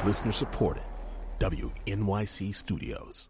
Listener supported. WNYC Studios.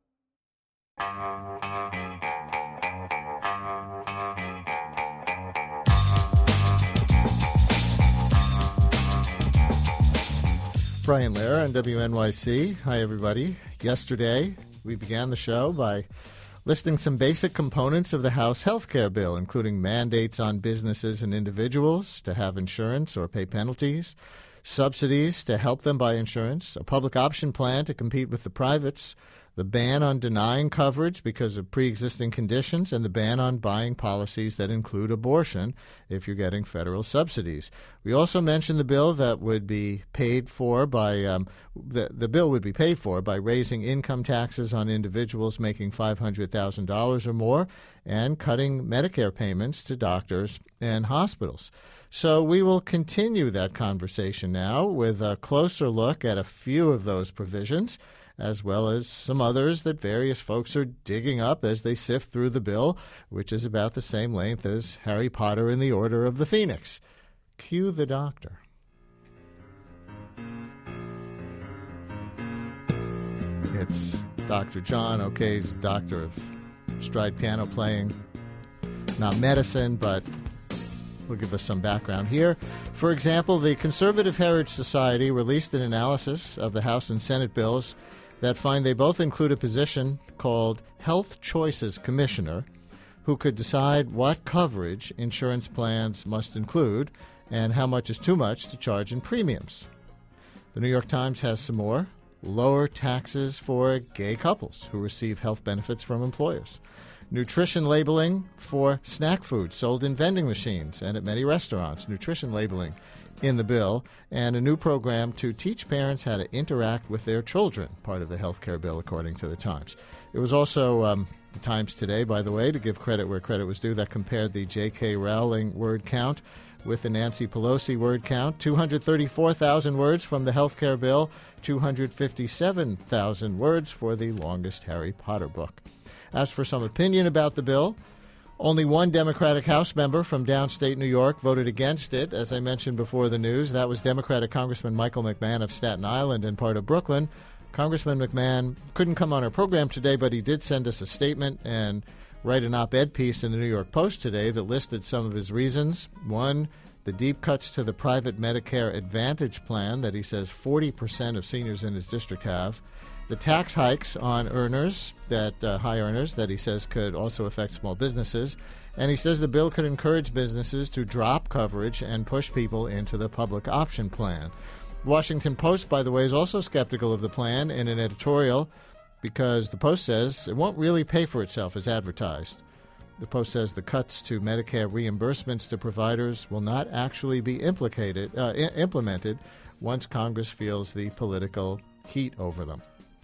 Brian Lehrer on WNYC. Hi, everybody. Yesterday, we began the show by listing some basic components of the House health care bill, including mandates on businesses and individuals to have insurance or pay penalties, subsidies to help them buy insurance, a public option plan to compete with the privates, the ban on denying coverage because of pre-existing conditions, and the ban on buying policies that include abortion if you're getting federal subsidies. We also mentioned the bill that would be paid for by the bill would be paid for by raising income taxes on individuals making $500,000 or more and cutting Medicare payments to doctors and hospitals. So we will continue that conversation now with a closer look at a few of those provisions, as well as some others that various folks are digging up as they sift through the bill, which is about the same length as Harry Potter and the Order of the Phoenix. Cue the doctor. It's Dr. John O'Keefe's doctor of stride piano playing. Not medicine, but will give us some background here. For example, the Conservative Heritage Society released an analysis of the House and Senate bills that find they both include a position called Health Choices Commissioner, who could decide what coverage insurance plans must include and how much is too much to charge in premiums. The New York Times has some more. Lower taxes for gay couples who receive health benefits from employers. Nutrition labeling for snack food sold in vending machines and at many restaurants. Nutrition labeling in the bill. And a new program to teach parents how to interact with their children, part of the health care bill, according to the Times. It was also the Times today, by the way, to give credit where credit was due, that compared the J.K. Rowling word count with the Nancy Pelosi word count. 234,000 words from the health care bill, 257,000 words for the longest Harry Potter book. As for some opinion about the bill, only one Democratic House member from downstate New York voted against it. As I mentioned before the news, that was Democratic Congressman Michael McMahon of Staten Island and part of Brooklyn. Congressman McMahon couldn't come on our program today, but he did send us a statement and write an op-ed piece in the New York Post today that listed some of his reasons. One, the deep cuts to the private Medicare Advantage plan that he says 40% of seniors in his district have. The tax hikes on earners, high earners, that he says could also affect small businesses. And he says the bill could encourage businesses to drop coverage and push people into the public option plan. Washington Post, by the way, is also skeptical of the plan in an editorial because the Post says it won't really pay for itself as advertised. The Post says the cuts to Medicare reimbursements to providers will not actually be implemented once Congress feels the political heat over them.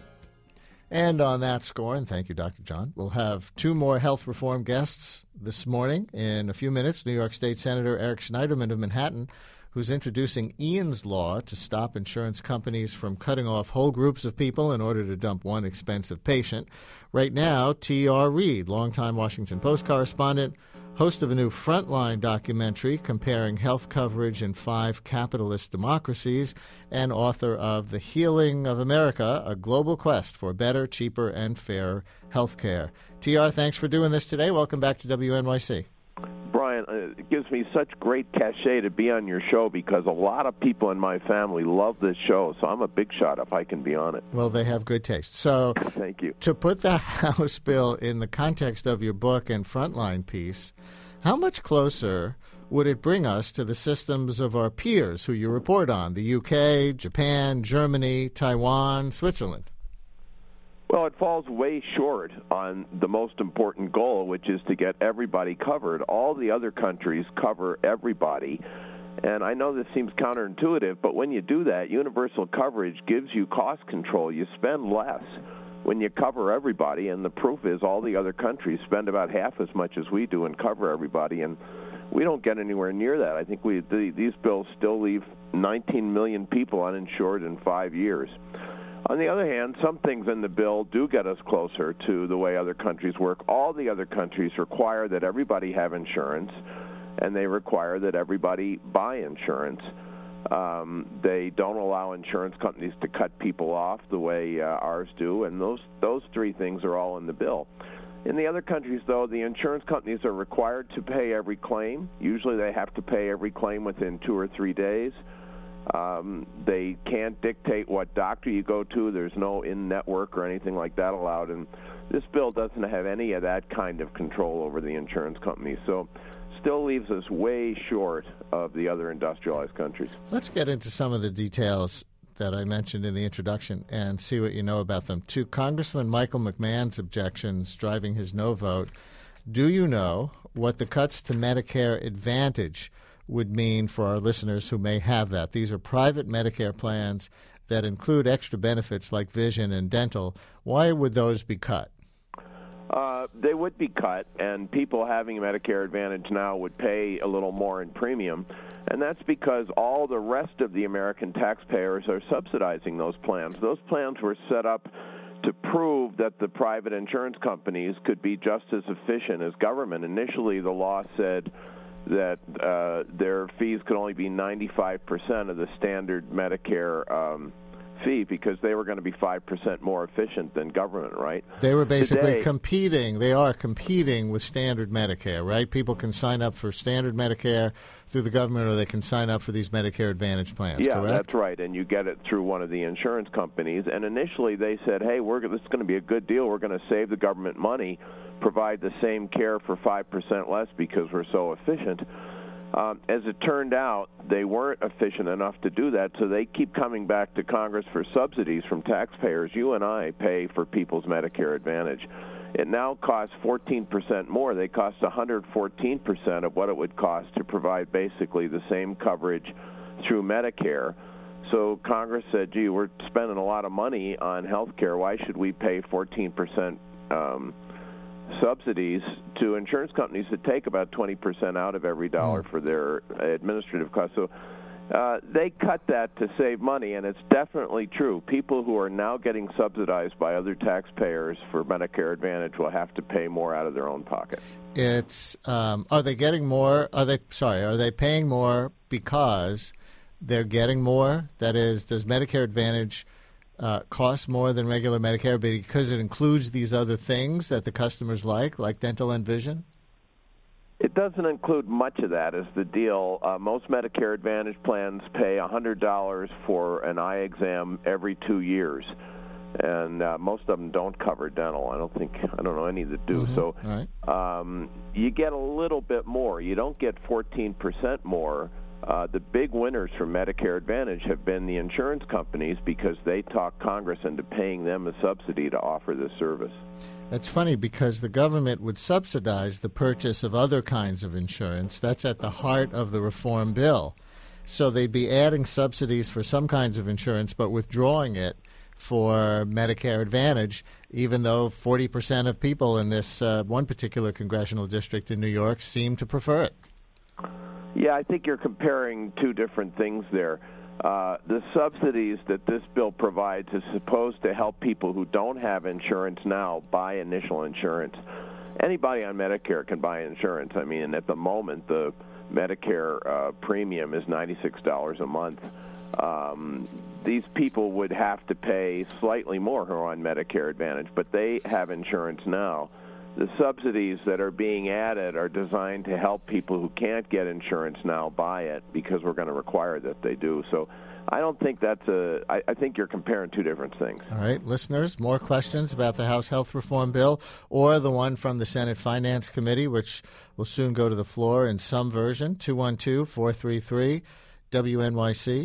And on that score, and thank you, Dr. John, we'll have two more health reform guests this morning. In a few minutes, New York State Senator Eric Schneiderman of Manhattan, who's introducing Ian's Law to stop insurance companies from cutting off whole groups of people in order to dump one expensive patient. Right now, T.R. Reid, longtime Washington Post correspondent, host of a new Frontline documentary comparing health coverage in 5 capitalist democracies, and author of The Healing of America, a global quest for better, cheaper, and fairer health care. TR, thanks for doing this today. Welcome back to WNYC. Brian, it gives me such great cachet to be on your show because a lot of people in my family love this show, so I'm a big shot if I can be on it. Well, they have good taste. So thank you. To put the House bill in the context of your book and Frontline piece, how much closer would it bring us to the systems of our peers who you report on, the UK, Japan, Germany, Taiwan, Switzerland? Well, it falls way short on the most important goal, which is to get everybody covered. All the other countries cover everybody. And I know this seems counterintuitive, but when you do that, universal coverage gives you cost control. You spend less when you cover everybody, and the proof is all the other countries spend about half as much as we do and cover everybody, and we don't get anywhere near that. I think these bills still leave 19 million people uninsured in 5 years. On the other hand, some things in the bill do get us closer to the way other countries work. All the other countries require that everybody have insurance, and they require that everybody buy insurance. They don't allow insurance companies to cut people off the way ours do, and those three things are all in the bill. In the other countries, though, the insurance companies are required to pay every claim. Usually they have to pay every claim within 2 or 3 days. They can't dictate what doctor you go to. There's no in-network or anything like that allowed, and this bill doesn't have any of that kind of control over the insurance companies. So still leaves us way short of the other industrialized countries. Let's get into some of the details that I mentioned in the introduction and see what you know about them. To Congressman Michael McMahon's objections driving his no vote, do you know what the cuts to Medicare Advantage would mean for our listeners who may have that? These are private Medicare plans that include extra benefits like vision and dental. Why would those be cut? They would be cut, and people having Medicare Advantage now would pay a little more in premium, and that's because all the rest of the American taxpayers are subsidizing those plans. Those plans were set up to prove that the private insurance companies could be just as efficient as government. Initially, the law said that their fees could only be 95% of the standard Medicare fee because they were going to be 5% more efficient than government, right? They were basically competing. They are competing with standard Medicare, right? People can sign up for standard Medicare through the government, or they can sign up for these Medicare Advantage plans, yeah, correct? That's right, and you get it through one of the insurance companies. And initially they said, hey, this is going to be a good deal. We're going to save the government money, provide the same care for 5% less because we're so efficient. As it turned out, they weren't efficient enough to do that, so they keep coming back to Congress for subsidies from taxpayers. You and I pay for people's Medicare Advantage. It now costs 14% more. They cost 114% of what it would cost to provide basically the same coverage through Medicare. So Congress said, gee, we're spending a lot of money on health care. Why should we pay 14% subsidies to insurance companies that take about 20% out of every dollar for their administrative costs? So they cut that to save money, and it's definitely true. People who are now getting subsidized by other taxpayers for Medicare Advantage will have to pay more out of their own pocket. It's are they getting more? Are they paying more because they're getting more? That is, does Medicare Advantage cost more than regular Medicare because it includes these other things that the customers like dental and vision? It doesn't include much of that is the deal. Most Medicare Advantage plans pay $100 for an eye exam every 2 years, and most of them don't cover dental. I don't know any that do. Mm-hmm. So right. You get a little bit more. You don't get 14% more. The big winners from Medicare Advantage have been the insurance companies because they talk Congress into paying them a subsidy to offer this service. That's funny because the government would subsidize the purchase of other kinds of insurance. That's at the heart of the reform bill. So they'd be adding subsidies for some kinds of insurance but withdrawing it for Medicare Advantage, even though 40% of people in this one particular congressional district in New York seem to prefer it. Yeah, I think you're comparing two different things there. The subsidies that this bill provides is supposed to help people who don't have insurance now buy initial insurance. Anybody on Medicare can buy insurance. I mean, at the moment, the Medicare premium is $96 a month. These people would have to pay slightly more who are on Medicare Advantage, but they have insurance now. The subsidies that are being added are designed to help people who can't get insurance now buy it because we're going to require that they do. So I don't think I think you're comparing two different things. All right, listeners, more questions about the House Health Reform Bill or the one from the Senate Finance Committee, which will soon go to the floor in some version, 212-433 WNYC,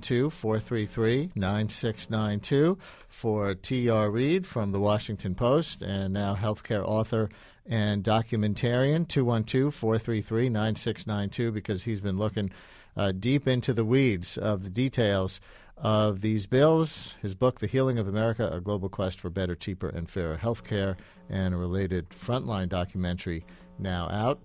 212-433-9692. For T.R. Reed from The Washington Post and now healthcare author and documentarian, 212-433-9692, because he's been looking deep into the weeds of the details of these bills. His book, The Healing of America, A Global Quest for Better, Cheaper, and Fairer Healthcare, and a related Frontline documentary now out,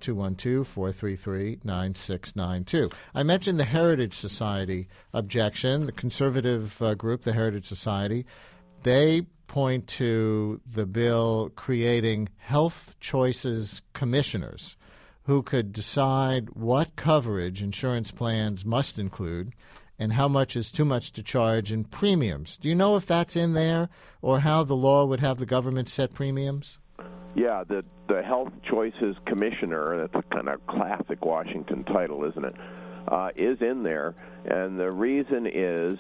212-433-9692. I mentioned the Heritage Society objection, the conservative group, the Heritage Society. They point to the bill creating health choices commissioners who could decide what coverage insurance plans must include and how much is too much to charge in premiums. Do you know if that's in there or how the law would have the government set premiums? Yeah, the Health Choices Commissioner, that's a kind of classic Washington title, isn't it, is in there. And the reason is,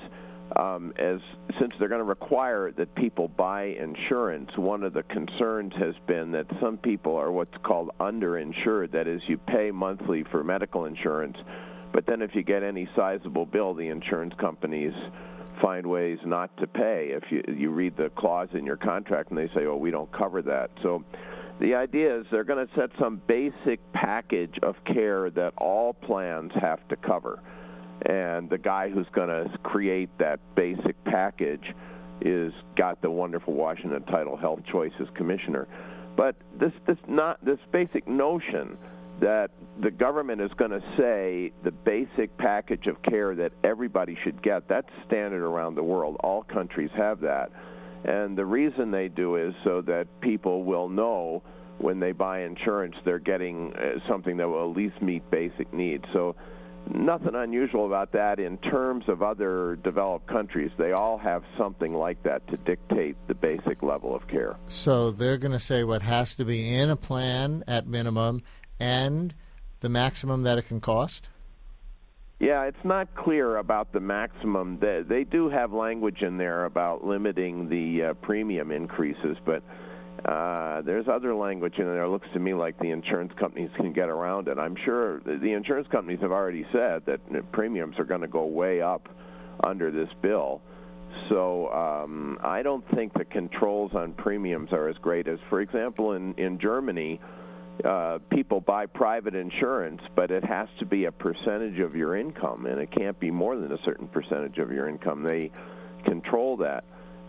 since they're going to require that people buy insurance, one of the concerns has been that some people are what's called underinsured. That is, you pay monthly for medical insurance, but then if you get any sizable bill, the insurance companies find ways not to pay. If you read the clause in your contract and they say, oh, we don't cover that. So the idea is they're going to set some basic package of care that all plans have to cover. And the guy who's going to create that basic package is got the wonderful Washington title, Health Choices Commissioner. But this basic notion that the government is going to say the basic package of care that everybody should get, that's standard around the world. All countries have that. And the reason they do is so that people will know when they buy insurance they're getting something that will at least meet basic needs. So nothing unusual about that in terms of other developed countries. They all have something like that to dictate the basic level of care. So they're going to say what has to be in a plan at minimum and the maximum that it can cost? Yeah, it's not clear about the maximum. They do have language in there about limiting the premium increases, but there's other language in there. It looks to me like the insurance companies can get around it. I'm sure the insurance companies have already said that premiums are going to go way up under this bill. So I don't think the controls on premiums are as great as, for example, in Germany, people buy private insurance, but it has to be a percentage of your income, and it can't be more than a certain percentage of your income. They control that.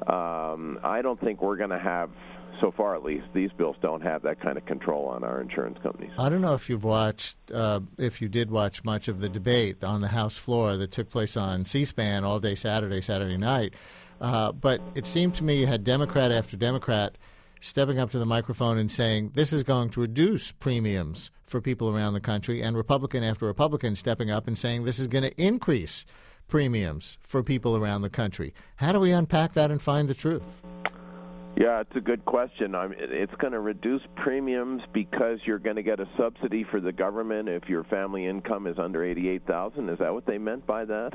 I don't think we're going to have, so far at least, these bills don't have that kind of control on our insurance companies. I don't know if you've watched, if you did watch much of the debate on the House floor that took place on C-SPAN all day Saturday night, but it seemed to me you had Democrat after Democrat stepping up to the microphone and saying this is going to reduce premiums for people around the country, and Republican after Republican stepping up and saying this is going to increase premiums for people around the country. How do we unpack that and find the truth? Yeah, it's a good question. It's going to reduce premiums because you're going to get a subsidy for the government if your family income is under $88,000. Is that what they meant by that?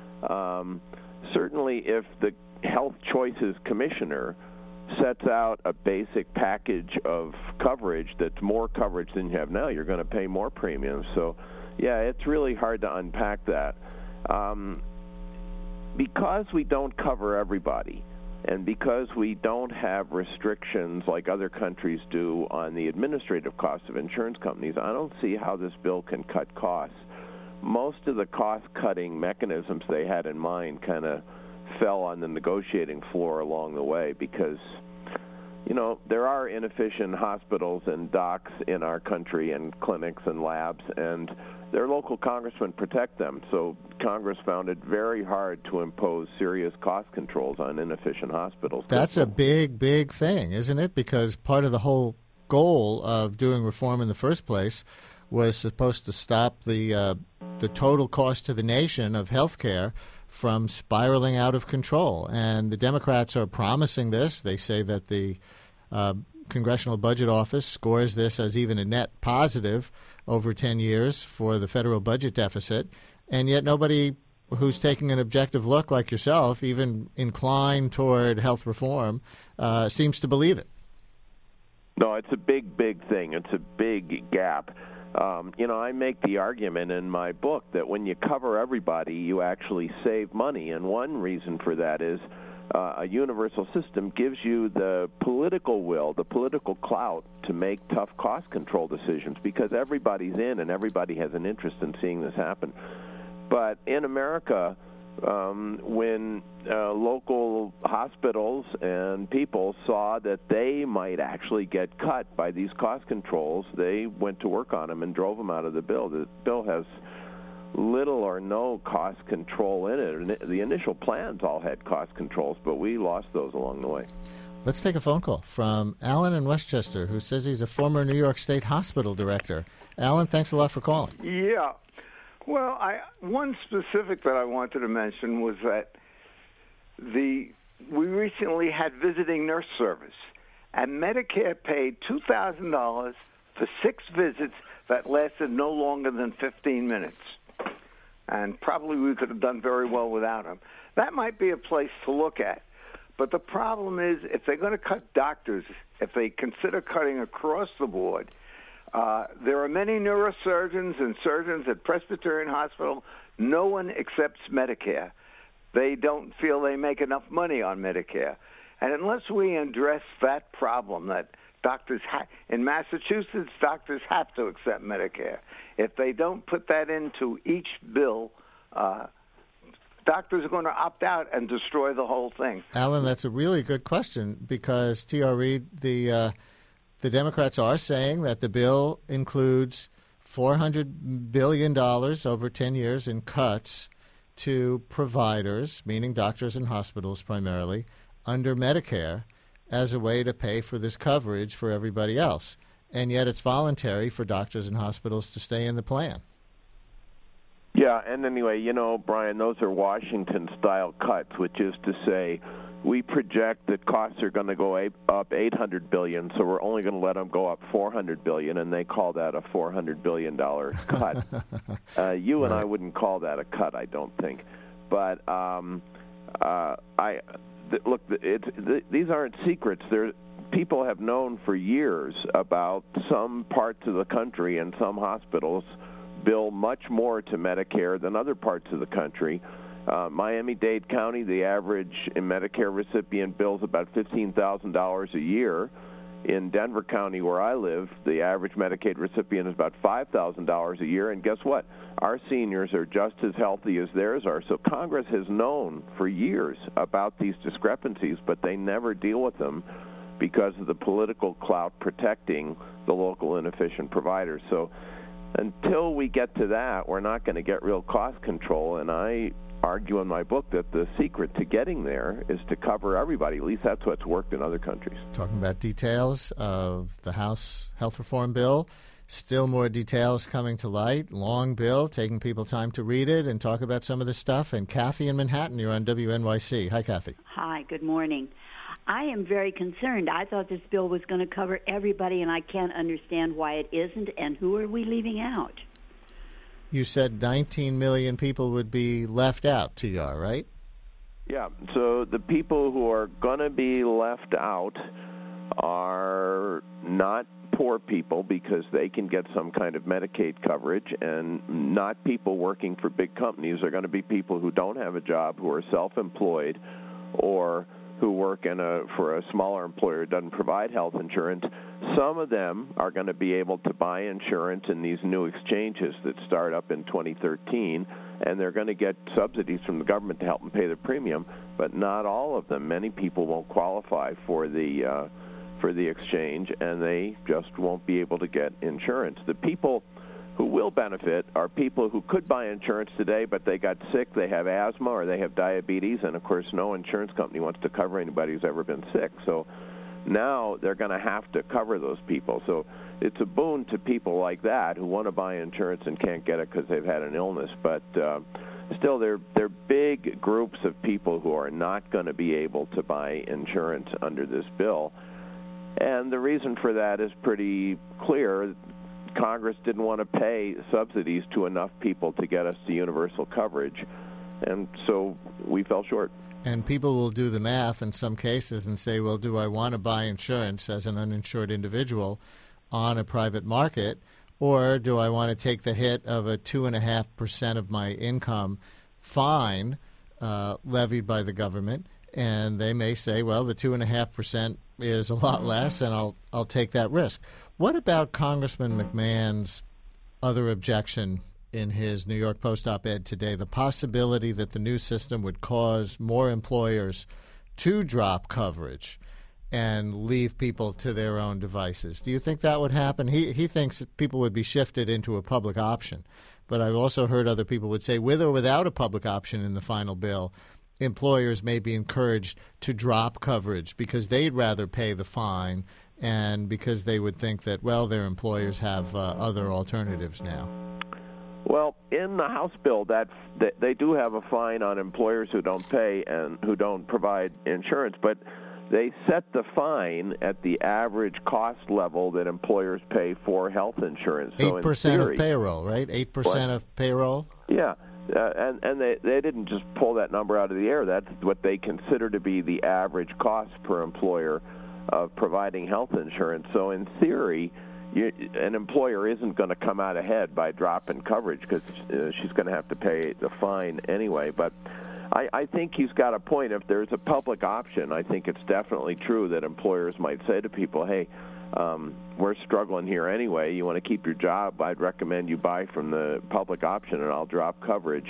Certainly, if the Health Choices Commissioner sets out a basic package of coverage that's more coverage than you have now, you're going to pay more premiums. So, yeah, it's really hard to unpack that. Because we don't cover everybody, and because we don't have restrictions like other countries do on the administrative costs of insurance companies, I don't see how this bill can cut costs. Most of the cost-cutting mechanisms they had in mind kind of fell on the negotiating floor along the way because, you know, there are inefficient hospitals and docs in our country and clinics and labs, and their local congressmen protect them. So Congress found it very hard to impose serious cost controls on inefficient hospitals. That's a big, big thing, isn't it? Because part of the whole goal of doing reform in the first place was supposed to stop the total cost to the nation of health care from spiraling out of control. And the Democrats are promising this. They say that the Congressional Budget Office scores this as even a net positive over 10 years for the federal budget deficit. And yet nobody who's taking an objective look like yourself, even inclined toward health reform, seems to believe it. No, it's a big, big thing. It's a big gap. I make the argument in my book that when you cover everybody, you actually save money. And one reason for that is a universal system gives you the political will, the political clout to make tough cost control decisions because everybody's in and everybody has an interest in seeing this happen. But in America, when local hospitals and people saw that they might actually get cut by these cost controls, they went to work on them and drove them out of the bill. The bill has little or no cost control in it. And the initial plans all had cost controls, but we lost those along the way. Let's take a phone call from Alan in Westchester, who says he's a former New York State hospital director. Alan, thanks a lot for calling. Yeah. Well, one specific that I wanted to mention was that we recently had visiting nurse service, and Medicare paid $2,000 for 6 visits that lasted no longer than 15 minutes. And probably we could have done very well without them. That might be a place to look at. But the problem is, if they're going to cut doctors, if they consider cutting across the board, there are many neurosurgeons and surgeons at Presbyterian Hospital. No one accepts Medicare. They don't feel they make enough money on Medicare. And unless we address that problem, that doctors in Massachusetts, doctors have to accept Medicare. If they don't put that into each bill, doctors are going to opt out and destroy the whole thing. Alan, that's a really good question because, T.R. Reid, the Democrats are saying that the bill includes $400 billion over 10 years in cuts to providers, meaning doctors and hospitals primarily, under Medicare as a way to pay for this coverage for everybody else. And yet it's voluntary for doctors and hospitals to stay in the plan. Yeah, and anyway, Brian, those are Washington-style cuts, which is to say we project that costs are going to go up $800 billion, so we're only going to let them go up $400 billion, and they call that a $400 billion cut. You and I wouldn't call that a cut, I don't think. But look, these aren't secrets. People have known for years about some parts of the country and some hospitals bill much more to Medicare than other parts of the country. Miami-Dade County, the average Medicare recipient bills about $15,000 a year. In Denver County, where I live, the average Medicaid recipient is about $5,000 a year. And guess what? Our seniors are just as healthy as theirs are. So Congress has known for years about these discrepancies, but they never deal with them because of the political clout protecting the local inefficient providers. So until we get to that, we're not going to get real cost control. And I argue in my book that the secret to getting there is to cover everybody. At least that's what's worked in other countries. Talking about details of the House health reform bill. Still more details coming to light. Long bill, taking people time to read it and talk about some of this stuff. And Kathy in Manhattan, you're on WNYC. Hi, Kathy. Hi, good morning. I am very concerned. I thought this bill was going to cover everybody, and I can't understand why it isn't. And who are we leaving out? You said 19 million people would be left out, TR, right? Yeah, so the people who are going to be left out are not poor people because they can get some kind of Medicaid coverage, and not people working for big companies. Are going to be people who don't have a job, who are self-employed, or who work for a smaller employer who doesn't provide health insurance. Some of them are going to be able to buy insurance in these new exchanges that start up in 2013, and they're going to get subsidies from the government to help them pay the premium, but not all of them. Many people won't qualify for the exchange, and they just won't be able to get insurance. The people who will benefit are people who could buy insurance today, but they got sick, they have asthma, or they have diabetes, and, of course, no insurance company wants to cover anybody who's ever been sick. So now they're going to have to cover those people. So it's a boon to people like that who want to buy insurance and can't get it because they've had an illness. But still, they're big groups of people who are not going to be able to buy insurance under this bill. And the reason for that is pretty clear. Congress didn't want to pay subsidies to enough people to get us to universal coverage, and so we fell short. And people will do the math in some cases and say, well, do I want to buy insurance as an uninsured individual on a private market, or do I want to take the hit of a 2.5% of my income fine levied by the government? And they may say, well, the 2.5% is a lot less, and I'll take that risk. What about Congressman McMahon's other objection in his New York Post op-ed today, the possibility that the new system would cause more employers to drop coverage and leave people to their own devices? Do you think that would happen? He thinks that people would be shifted into a public option. But I've also heard other people would say with or without a public option in the final bill, employers may be encouraged to drop coverage because they'd rather pay the fine and because they would think that, well, their employers have other alternatives now. Well, in the House bill, that they do have a fine on employers who don't pay and who don't provide insurance, but they set the fine at the average cost level that employers pay for health insurance. 8% of payroll, right? 8% of payroll? Yeah. And they didn't just pull that number out of the air. That's what they consider to be the average cost per employer of providing health insurance. So in theory, an employer isn't going to come out ahead by dropping coverage because she's going to have to pay the fine anyway. But I think he's got a point. If there's a public option, I think it's definitely true that employers might say to people, hey, we're struggling here anyway. You want to keep your job, I'd recommend you buy from the public option and I'll drop coverage.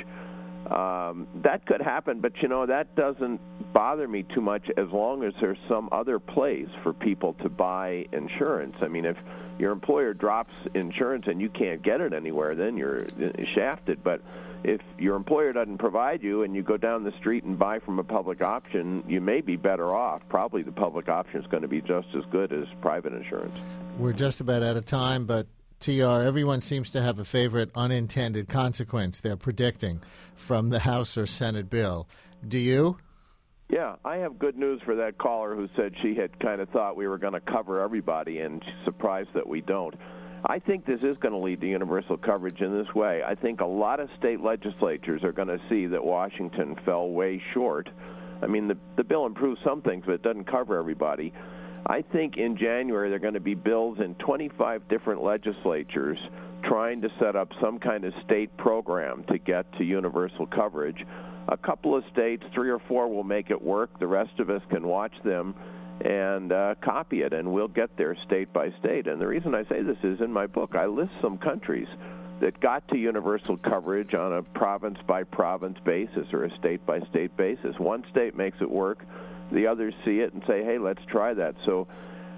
That could happen, but, that doesn't bother me too much as long as there's some other place for people to buy insurance. I mean, if your employer drops insurance and you can't get it anywhere, then you're shafted. But if your employer doesn't provide you and you go down the street and buy from a public option, you may be better off. Probably the public option is going to be just as good as private insurance. We're just about out of time, but TR, everyone seems to have a favorite unintended consequence they're predicting from the House or Senate bill. Do you? Yeah, I have good news for that caller who said she had kind of thought we were going to cover everybody and she's surprised that we don't. I think this is going to lead to universal coverage in this way. I think a lot of state legislatures are going to see that Washington fell way short. I mean, the bill improves some things, but it doesn't cover everybody. I think in January there are going to be bills in 25 different legislatures trying to set up some kind of state program to get to universal coverage. A couple of states, 3 or 4, will make it work. The rest of us can watch them and copy it, and we'll get there state by state. And the reason I say this is in my book, I list some countries that got to universal coverage on a province-by-province basis or a state-by-state basis. One state makes it work. The others see it and say, hey, let's try that. So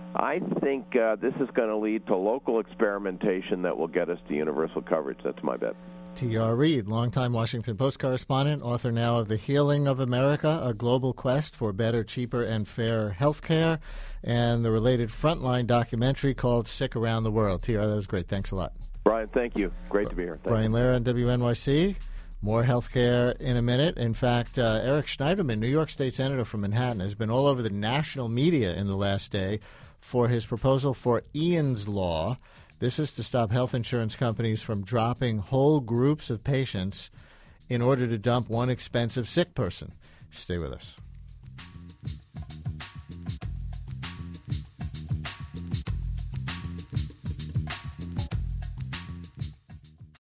I think this is going to lead to local experimentation that will get us to universal coverage. That's my bet. T.R. Reid, longtime Washington Post correspondent, author now of The Healing of America, A Global Quest for Better, Cheaper, and Fair Health Care, and the related Frontline documentary called Sick Around the World. T.R., that was great. Thanks a lot. Brian, thank you. Great to be here. Brian Lehrer on WNYC. More healthcare in a minute. In fact, Eric Schneiderman, New York State Senator from Manhattan, has been all over the national media in the last day for his proposal for Ian's Law. This is to stop health insurance companies from dropping whole groups of patients in order to dump one expensive sick person. Stay with us.